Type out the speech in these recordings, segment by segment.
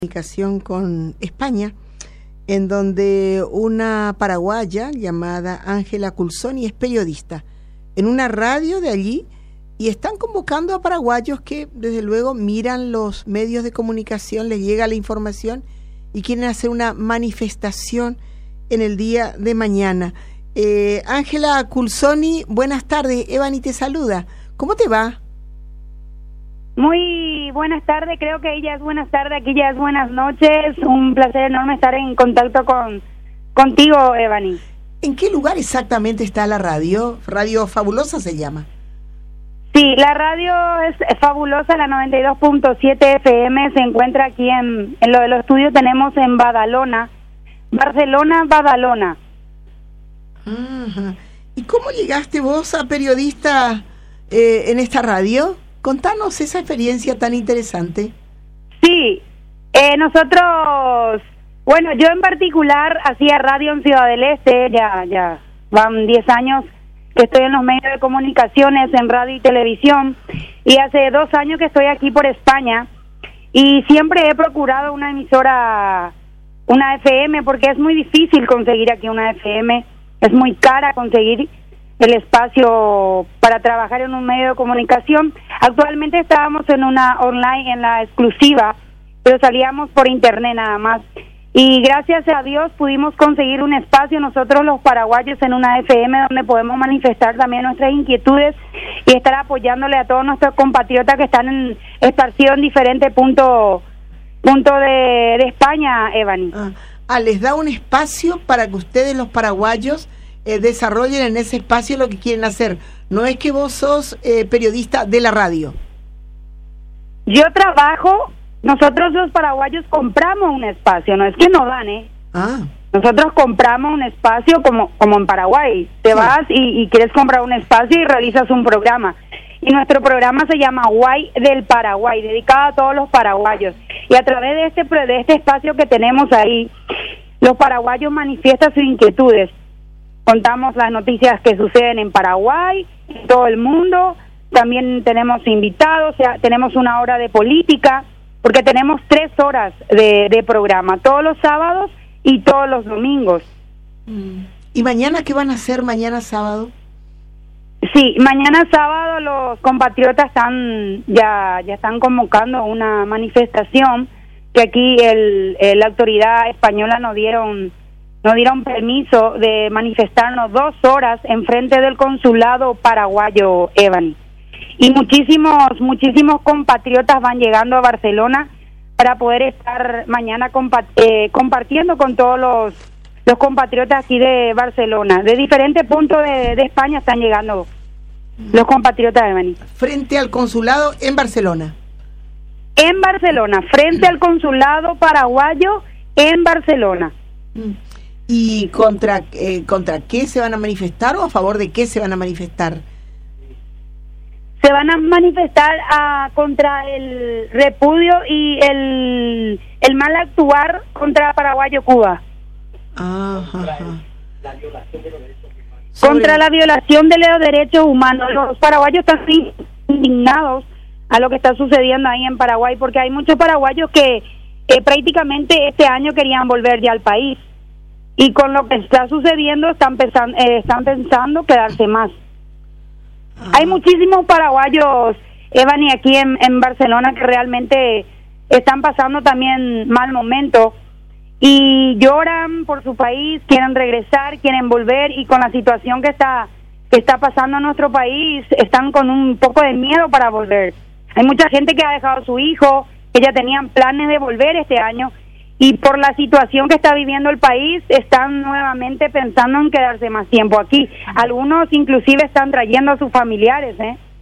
Comunicación con España, en donde una paraguaya llamada Ángela Culzoni es periodista en una radio de allí y están convocando a paraguayos que desde luego miran los medios de comunicación, les llega la información y quieren hacer una manifestación en el día de mañana. Ángela Culzoni, buenas tardes. Evani te saluda. ¿Cómo te va? Muy buenas tardes, creo que ella es buenas tardes, aquí ya es buenas noches. Un placer enorme estar en contacto contigo, Evani. ¿En qué lugar exactamente está la radio? Radio Fabulosa se llama. Sí, la radio es fabulosa, la 92.7 FM, se encuentra aquí en lo de los estudios, tenemos en Badalona, Barcelona, Badalona. Ajá. ¿Y cómo llegaste vos a periodista en esta radio? Contanos esa experiencia tan interesante. Sí, nosotros, bueno, yo en particular hacía radio en Ciudad del Este, ya van 10 años que estoy en los medios de comunicaciones, en radio y televisión, y hace 2 años que estoy aquí por España, y siempre he procurado una emisora, una FM, porque es muy difícil conseguir aquí una FM, es muy cara conseguir el espacio para trabajar en un medio de comunicación. Actualmente estábamos en una online, en la exclusiva, pero salíamos por internet nada más. Y gracias a Dios pudimos conseguir un espacio nosotros los paraguayos en una FM donde podemos manifestar también nuestras inquietudes y estar apoyándole a todos nuestros compatriotas que están esparcidos en diferentes puntos de España, Evani. Les da un espacio para que ustedes los paraguayos desarrollen en ese espacio lo que quieren hacer. No es que vos sos periodista de la radio. Yo trabajo, nosotros los paraguayos compramos un espacio, no es que nos dan, Nosotros compramos un espacio como en Paraguay. Te vas y quieres comprar un espacio y realizas un programa. Y nuestro programa se llama Guay del Paraguay, dedicado a todos los paraguayos. Y a través de este espacio que tenemos ahí, los paraguayos manifiestan sus inquietudes. Contamos las noticias que suceden en Paraguay, en todo el mundo. También tenemos invitados, tenemos una hora de política, porque tenemos 3 horas de programa, todos los sábados y todos los domingos. ¿Y mañana qué van a hacer mañana sábado? Sí, mañana sábado los compatriotas ya están convocando una manifestación que aquí la autoridad española nos dieron permiso de manifestarnos 2 horas en frente del consulado paraguayo, Evani. Y muchísimos compatriotas van llegando a Barcelona para poder estar mañana compartiendo con todos los compatriotas aquí de Barcelona. De diferentes puntos de España están llegando los compatriotas, Evani. Frente al consulado en Barcelona. En Barcelona, frente al consulado paraguayo en Barcelona. ¿Y contra qué se van a manifestar o a favor de qué se van a manifestar? Se van a manifestar contra el repudio y el mal actuar contra Paraguayo-Cuba. Contra la violación de los derechos humanos. Los paraguayos están indignados a lo que está sucediendo ahí en Paraguay, porque hay muchos paraguayos que prácticamente este año querían volver ya al país. Y con lo que está sucediendo están pensando quedarse más. Hay muchísimos paraguayos, Evani, aquí en Barcelona que realmente están pasando también mal momento y lloran por su país, quieren regresar, quieren volver, y con la situación que está pasando en nuestro país están con un poco de miedo para volver. Hay mucha gente que ha dejado a su hijo, que ya tenían planes de volver este año, y por la situación que está viviendo el país, están nuevamente pensando en quedarse más tiempo aquí. Algunos inclusive están trayendo a sus familiares,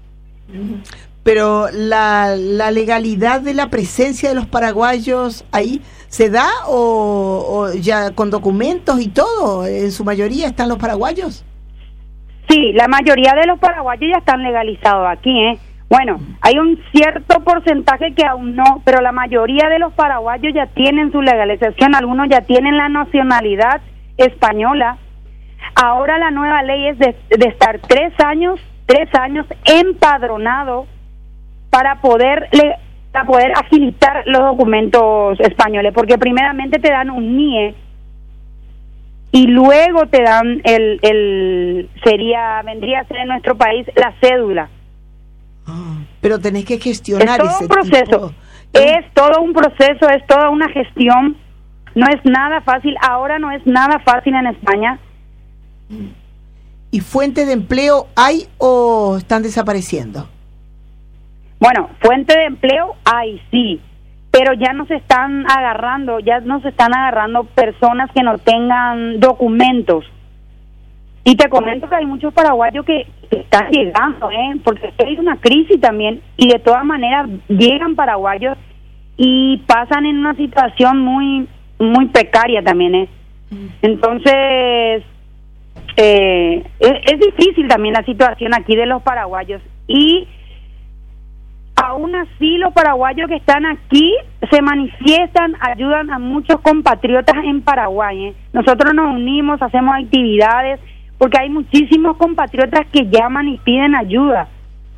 Pero la legalidad de la presencia de los paraguayos ahí, ¿se da o ya con documentos y todo? ¿En su mayoría están los paraguayos? Sí, la mayoría de los paraguayos ya están legalizados aquí, Bueno, hay un cierto porcentaje que aún no, pero la mayoría de los paraguayos ya tienen su legalización, algunos ya tienen la nacionalidad española. Ahora la nueva ley es de estar 3 años empadronado para poder para poder agilizar los documentos españoles, porque primeramente te dan un NIE y luego te dan vendría a ser en nuestro país la cédula. Pero tenés que gestionar ese proceso. Es todo un proceso, es toda una gestión. No es nada fácil. Ahora no es nada fácil en España. ¿Y fuente de empleo hay o están desapareciendo? Bueno, fuente de empleo hay, sí, pero ya no se están agarrando personas que no tengan documentos. Y te comento que hay muchos paraguayos que están llegando, porque hay una crisis también, y de todas maneras llegan paraguayos y pasan en una situación muy muy precaria también, Entonces, es difícil también la situación aquí de los paraguayos, y aún así los paraguayos que están aquí se manifiestan, ayudan a muchos compatriotas en Paraguay. Nosotros nos unimos, hacemos actividades, porque hay muchísimos compatriotas que llaman y piden ayuda.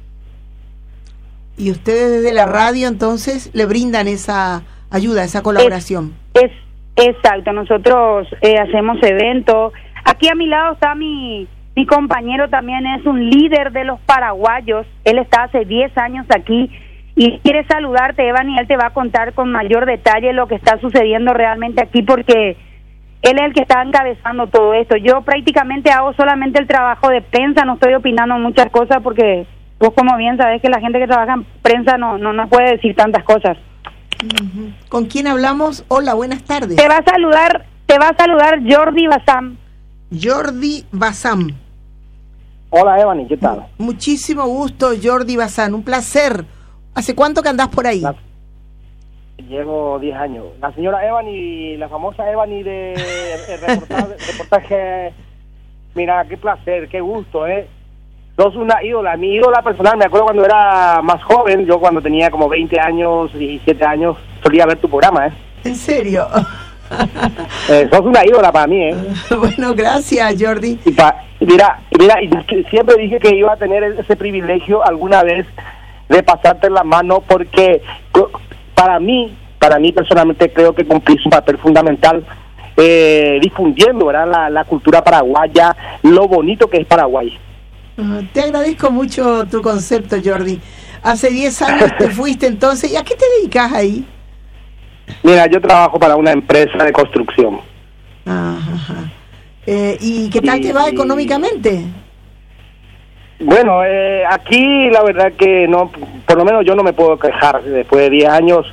Y ustedes desde la radio entonces le brindan esa ayuda, esa colaboración. Exacto, nosotros hacemos eventos. Aquí a mi lado está mi compañero, también es un líder de los paraguayos. Él está hace 10 años aquí y quiere saludarte, Evan, y él te va a contar con mayor detalle lo que está sucediendo realmente aquí, porque él es el que está encabezando todo esto. Yo prácticamente hago solamente el trabajo de prensa, no estoy opinando muchas cosas, porque vos como bien sabés que la gente que trabaja en prensa no puede decir tantas cosas. ¿Con quién hablamos? Hola, buenas tardes. Te va a saludar Jordi Bazán. Jordi Bazán. Hola, Evany, ¿qué tal? Muchísimo gusto, Jordi Bazán, un placer. ¿Hace cuánto que andás por ahí? Llevo 10 años. La señora Evany, la famosa Evany de reportaje. Mira, qué placer, qué gusto, Sos una ídola, mi ídola personal. Me acuerdo cuando era más joven, yo cuando tenía como 20 años, 17 años, solía ver tu programa, ¿En serio? Sos una ídola para mí, Bueno, gracias, Jordi. Mira, y siempre dije que iba a tener ese privilegio alguna vez de pasarte la mano, porque para mí personalmente creo que cumplís un papel fundamental difundiendo, ¿verdad?, la cultura paraguaya, lo bonito que es Paraguay. Te agradezco mucho tu concepto, Jordi. Hace 10 años te fuiste entonces, ¿y a qué te dedicas ahí? Mira, yo trabajo para una empresa de construcción. Ajá. ¿Y qué tal te va económicamente? Bueno, aquí la verdad que no, por lo menos yo no me puedo quejar. Después de 10 años,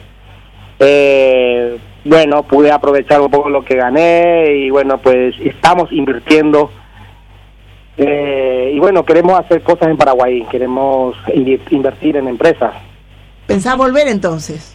bueno, pude aprovechar un poco lo que gané y bueno, pues estamos invirtiendo. Y bueno, queremos hacer cosas en Paraguay, queremos invertir en empresas. ¿Pensás volver entonces?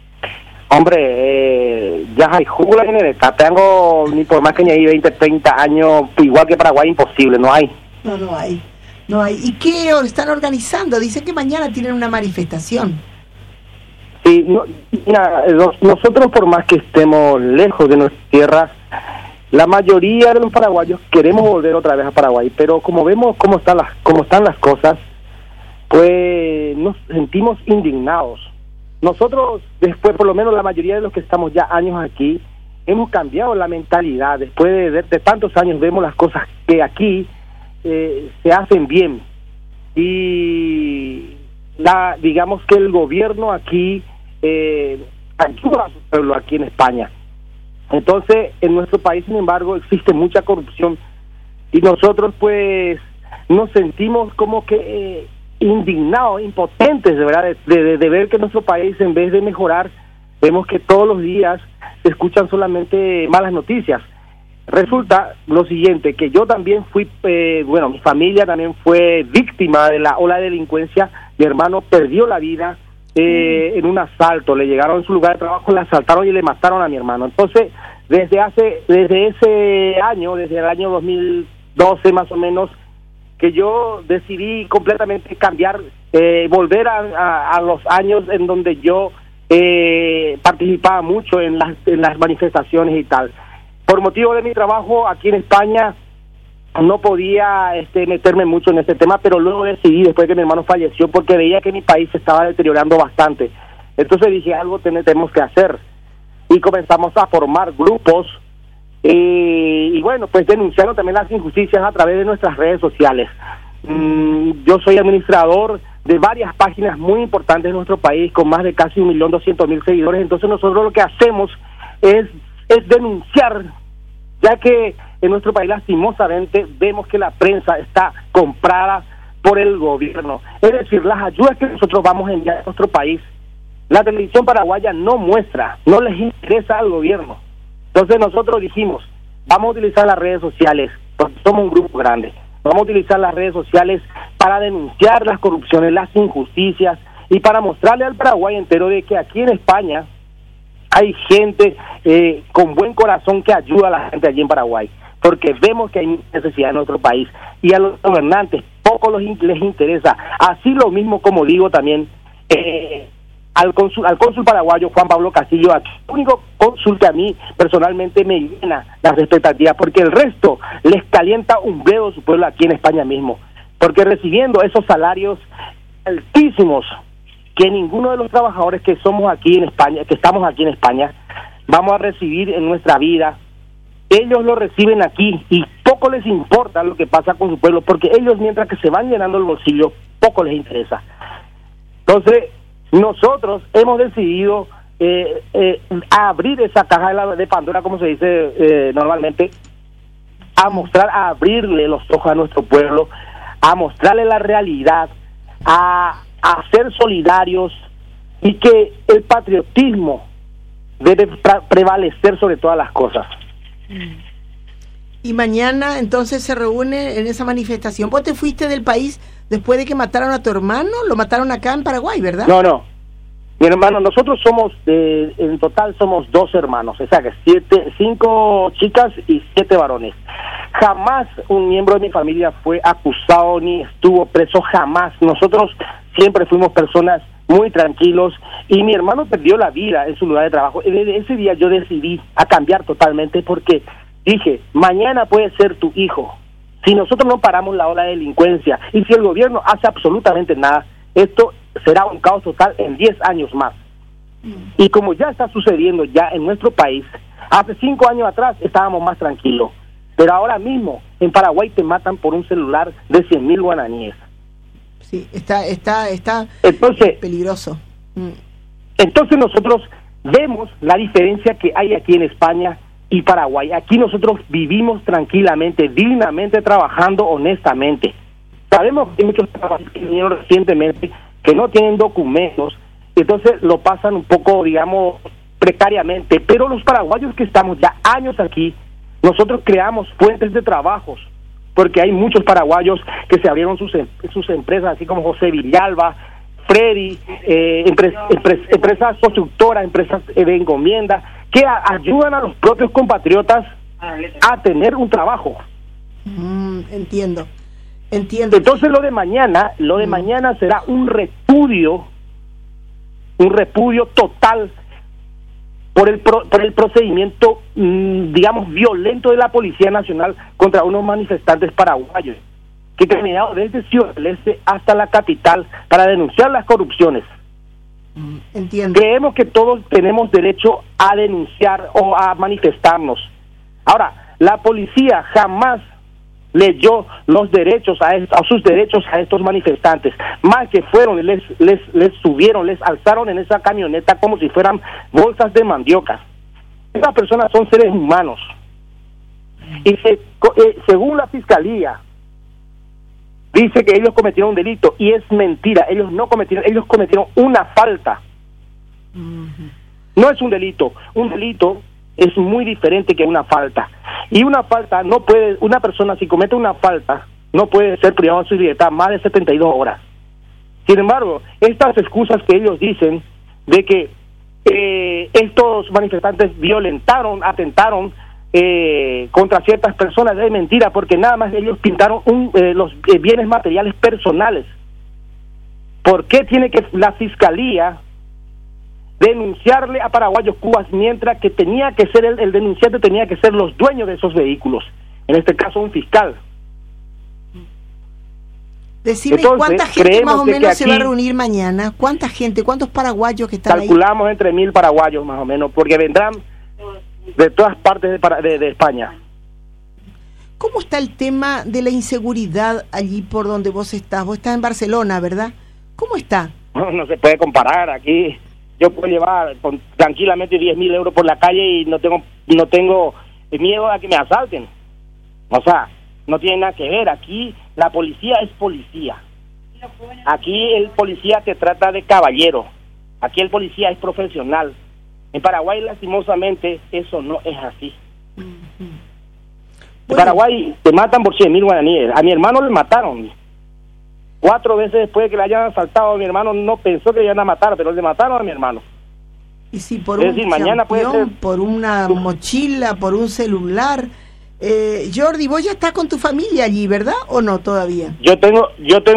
Hombre, ya hay jugula en el tengo, ni por más que añadir 20, 30 años, igual que Paraguay, imposible, no hay. No hay. ¿Y qué están organizando? Dicen que mañana tienen una manifestación. Sí, mira, nosotros por más que estemos lejos de nuestras tierras, la mayoría de los paraguayos queremos volver otra vez a Paraguay, pero como vemos cómo están las cosas, pues nos sentimos indignados. Nosotros, después, por lo menos la mayoría de los que estamos ya años aquí, hemos cambiado la mentalidad. Después de tantos años vemos las cosas que aquí se hacen bien. Y digamos que el gobierno aquí ayuda a su pueblo aquí en España. Entonces, en nuestro país, sin embargo, existe mucha corrupción. Y nosotros, pues, nos sentimos como que indignados, impotentes, de verdad, de ver que nuestro país, en vez de mejorar, vemos que todos los días se escuchan solamente malas noticias. Resulta lo siguiente, que yo también fui, mi familia también fue víctima de la ola de delincuencia. Mi hermano perdió la vida en un asalto, le llegaron a su lugar de trabajo, le asaltaron y le mataron a mi hermano. Entonces, desde ese año, desde el año 2012 más o menos, que yo decidí completamente cambiar, volver a los años en donde yo participaba mucho en las manifestaciones y tal. Por motivo de mi trabajo aquí en España, no podía meterme mucho en ese tema, pero luego decidí, después que mi hermano falleció, porque veía que mi país se estaba deteriorando bastante. Entonces dije, algo tenemos que hacer. Y comenzamos a formar grupos y bueno, pues denunciando también las injusticias a través de nuestras redes sociales. Yo soy administrador de varias páginas muy importantes en nuestro país, con más de casi 1.200.000 seguidores. Entonces nosotros lo que hacemos es denunciar, ya que en nuestro país lastimosamente vemos que la prensa está comprada por el gobierno. Es decir, las ayudas que nosotros vamos a enviar a nuestro país, la televisión paraguaya no muestra, no les interesa al gobierno. Entonces nosotros dijimos, vamos a utilizar las redes sociales, porque somos un grupo grande, vamos a utilizar las redes sociales para denunciar las corrupciones, las injusticias, y para mostrarle al Paraguay entero de que aquí en España hay gente con buen corazón que ayuda a la gente allí en Paraguay, porque vemos que hay necesidad en nuestro país, y a los gobernantes poco les interesa. Así lo mismo, como digo también, al cónsul paraguayo Juan Pablo Castillo, el único cónsul que a mí personalmente me llena las expectativas, porque el resto les calienta un dedo su pueblo aquí en España mismo, porque recibiendo esos salarios altísimos que ninguno de los trabajadores que somos aquí en España, que estamos aquí en España, vamos a recibir en nuestra vida, ellos lo reciben aquí y poco les importa lo que pasa con su pueblo, porque ellos, mientras que se van llenando el bolsillo, poco les interesa. Entonces nosotros hemos decidido abrir esa caja de Pandora, como se dice normalmente, a abrirle los ojos a nuestro pueblo, a mostrarle la realidad, a ser solidarios, y que el patriotismo debe prevalecer sobre todas las cosas. Y mañana entonces se reúne en esa manifestación. ¿Vos te fuiste del país después de que mataron a tu hermano? Lo mataron acá en Paraguay, ¿verdad? No. Mi hermano, nosotros somos, en total somos 2 hermanos, o sea que 5 chicas y 7 varones. Jamás un miembro de mi familia fue acusado ni estuvo preso, jamás. Nosotros siempre fuimos personas muy tranquilos, y mi hermano perdió la vida en su lugar de trabajo. Y desde ese día yo decidí a cambiar totalmente, porque dije, mañana puede ser tu hijo. Si nosotros no paramos la ola de delincuencia, y si el gobierno hace absolutamente nada, esto será un caos total en 10 años más. Y como ya está sucediendo ya en nuestro país, hace 5 años atrás estábamos más tranquilos, pero ahora mismo en Paraguay te matan por un celular de 100.000 guaraníes. Sí, está entonces, peligroso. Entonces nosotros vemos la diferencia que hay aquí en España y Paraguay. Aquí nosotros vivimos tranquilamente, dignamente, trabajando honestamente. Sabemos que hay muchos trabajadores que vinieron recientemente que no tienen documentos, entonces lo pasan un poco, digamos, precariamente, pero los paraguayos que estamos ya años aquí, nosotros creamos fuentes de trabajos, porque hay muchos paraguayos que se abrieron sus empresas, así como José Villalba, Freddy, empresas constructoras, empresas de encomienda, que ayudan a los propios compatriotas a tener un trabajo. Entiendo. Entonces lo de mañana será un repudio total por el procedimiento, digamos, violento de la Policía Nacional contra unos manifestantes paraguayos que han caminado desde Ciudad del Este hasta la capital para denunciar las corrupciones. Entiendo. Creemos que todos tenemos derecho a denunciar o a manifestarnos. Ahora, la policía jamás leyó los derechos a sus derechos a estos manifestantes, más que fueron, les subieron, les alzaron en esa camioneta como si fueran bolsas de mandioca. Esas personas son seres humanos, y según la fiscalía dice que ellos cometieron un delito, y es mentira. Ellos cometieron una falta. No es un delito. Un delito es muy diferente que una falta. Y una falta una persona, si comete una falta, no puede ser privado de su libertad más de 72 horas. Sin embargo, estas excusas que ellos dicen de que estos manifestantes atentaron contra ciertas personas, es mentira, porque nada más ellos pintaron los bienes materiales personales. ¿Por qué tiene que la fiscalía denunciarle a paraguayos cubas, mientras que tenía que ser el denunciante tenía que ser los dueños de esos vehículos, en este caso un fiscal? Decime, Entonces, ¿cuánta gente creemos más o que menos se va a aquí reunir mañana? ¿Cuánta gente? ¿Cuántos paraguayos que están ahí? calculamos entre 1.000 paraguayos más o menos, porque vendrán de todas partes de España. ¿Cómo está el tema de la inseguridad allí por donde vos estás? Vos estás en Barcelona, ¿verdad? ¿Cómo está? No se puede comparar. Aquí yo puedo llevar tranquilamente 10.000 euros por la calle y no tengo miedo a que me asalten. O sea, no tiene nada que ver. Aquí la policía es policía. Aquí el policía te trata de caballero. Aquí el policía es profesional. En Paraguay, lastimosamente, eso no es así. En Paraguay te matan por 100.000 guaraníes. A mi hermano le mataron. 4 veces después de que le hayan asaltado, mi hermano no pensó que le iban a matar, pero le mataron a mi hermano. Y si por es decir, mañana puede ser por una mochila, por un celular. Jordi, vos ya estás con tu familia allí, ¿verdad? ¿O no todavía? Yo tengo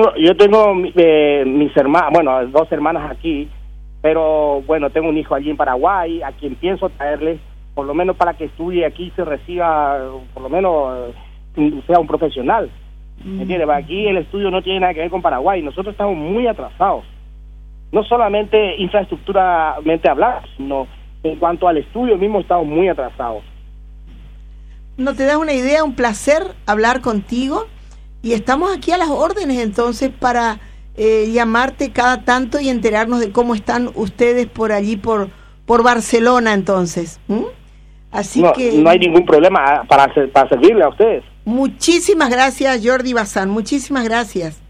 mis hermanas, bueno, 2 hermanas aquí, pero bueno, tengo un hijo allí en Paraguay, a quien pienso traerle, por lo menos para que estudie aquí, se reciba, por lo menos sea un profesional. ¿Entiendes? Aquí el estudio no tiene nada que ver con Paraguay. Nosotros estamos muy atrasados. No solamente infraestructuralmente hablar, sino en cuanto al estudio mismo estamos muy atrasados. ¿No te das una idea? Un placer hablar contigo. Y estamos aquí a las órdenes entonces para llamarte cada tanto y enterarnos de cómo están ustedes por allí, por Barcelona entonces. Así que no hay ningún problema para servirle a ustedes. Muchísimas gracias, Jordi Bazán, muchísimas gracias.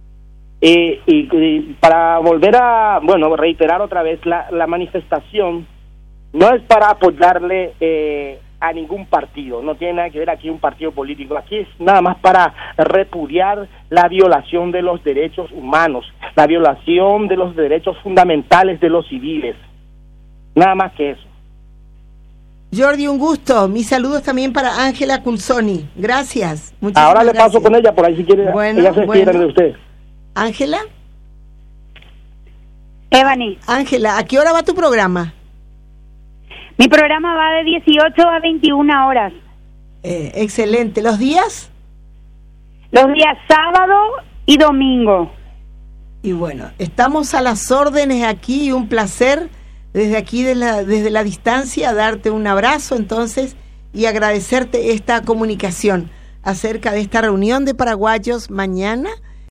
Y para volver a, reiterar otra vez, la manifestación no es para apoyarle a ningún partido, no tiene nada que ver aquí un partido político, aquí es nada más para repudiar la violación de los derechos humanos, la violación de los derechos fundamentales de los civiles, nada más que eso. Jordi, un gusto. Mis saludos también para Ángela Culsoni. Gracias. Ahora le paso con ella, por ahí si quiere. Bueno, ella se despide de usted. Ángela. Evany. Ángela, ¿a qué hora va tu programa? Mi programa va de 18 a 21 horas. Excelente. ¿Los días? Los días sábado y domingo. Y bueno, estamos a las órdenes aquí. Un placer desde aquí, desde la distancia, darte un abrazo entonces y agradecerte esta comunicación acerca de esta reunión de paraguayos mañana